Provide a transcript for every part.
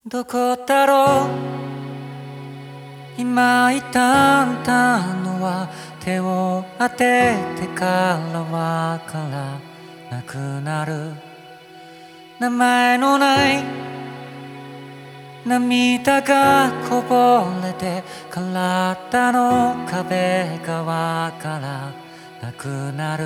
どこだろう今いたんだのは手を当ててからわからなくなる名前のない涙がこぼれて体の壁がわからなくなる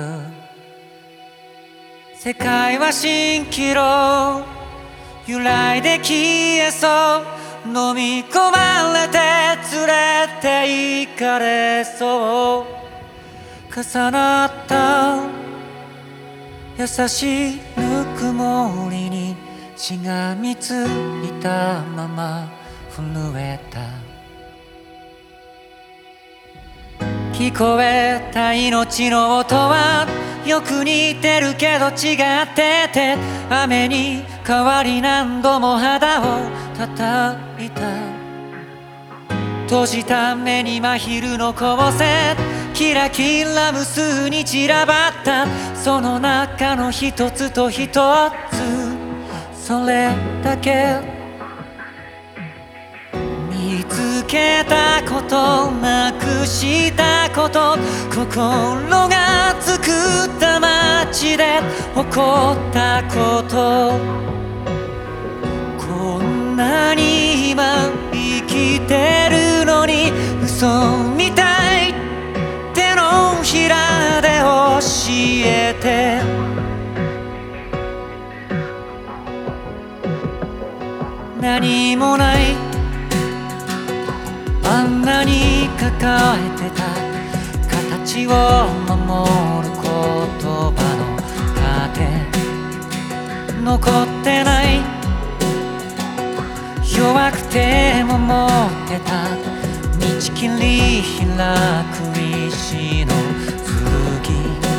世界は蜃気楼揺らいで消えそう飲み込まれて連れて行かれそう重なった優しいぬくもりにしがみついたまま震えた聞こえた命の音はよく似てるけど違ってて雨に変わり何度も肌を叩いた閉じた目に真昼の光線キラキラ無数に散らばったその中の一つと一つそれだけ見つけたことなくしたこと心が作った街で起こったことこんなに今生きてるのに嘘みたい手のひらで教えて何もないあんなに抱えてた形を守る言葉の盾残ってない弱くても持ってた道切り開く石の剣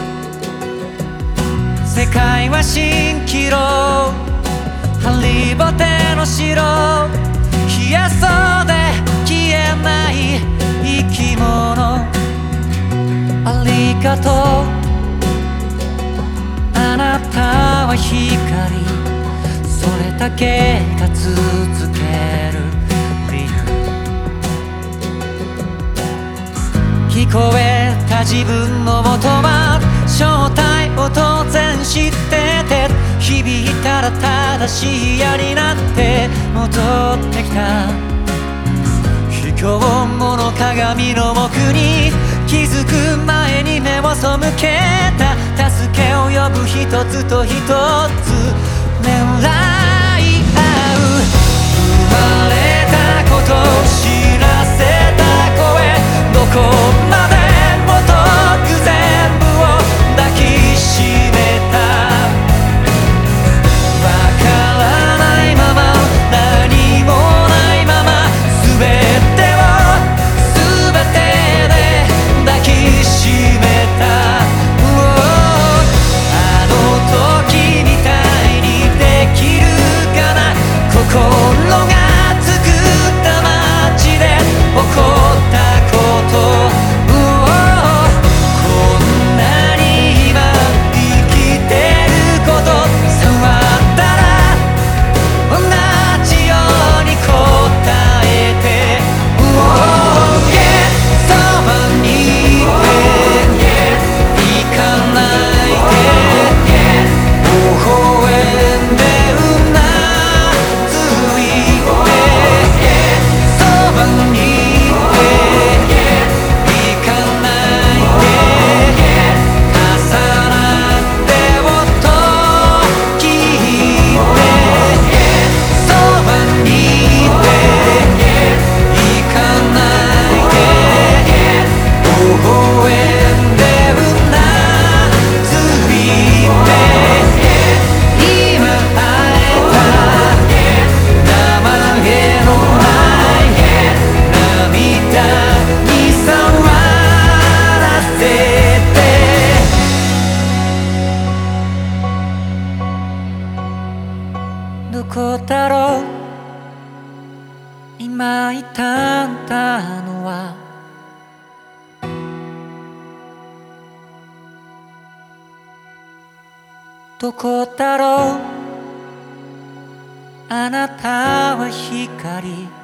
世界は蜃気楼ハリボテの城冷やそうで消えない生き物ありがとうあなたは光それだけが続ける理由聞こえた自分の音は正体を当然知ってて響いたら正しい矢になって戻ってきた卑怯者鏡の奥に気づく前に目を背けた助けを呼ぶ一つと一つ狙い合う生まれたこと知らせた声どこまでも遠く全部を抱きしめたわからないまま何もないまま全てを全てで抱きしめたあの時みたいにできるかな心が作った街で起こったことこんなに今生きてること触ったら同じように答えてそばにいて行かないで微笑んでうなずいてそばにいて行かないで重なって音聞いてそばにいて行かないで微笑んでうなずいて今会えた名前のない涙に触らせてどこだろう今いたんだのはどこだろうあなたは光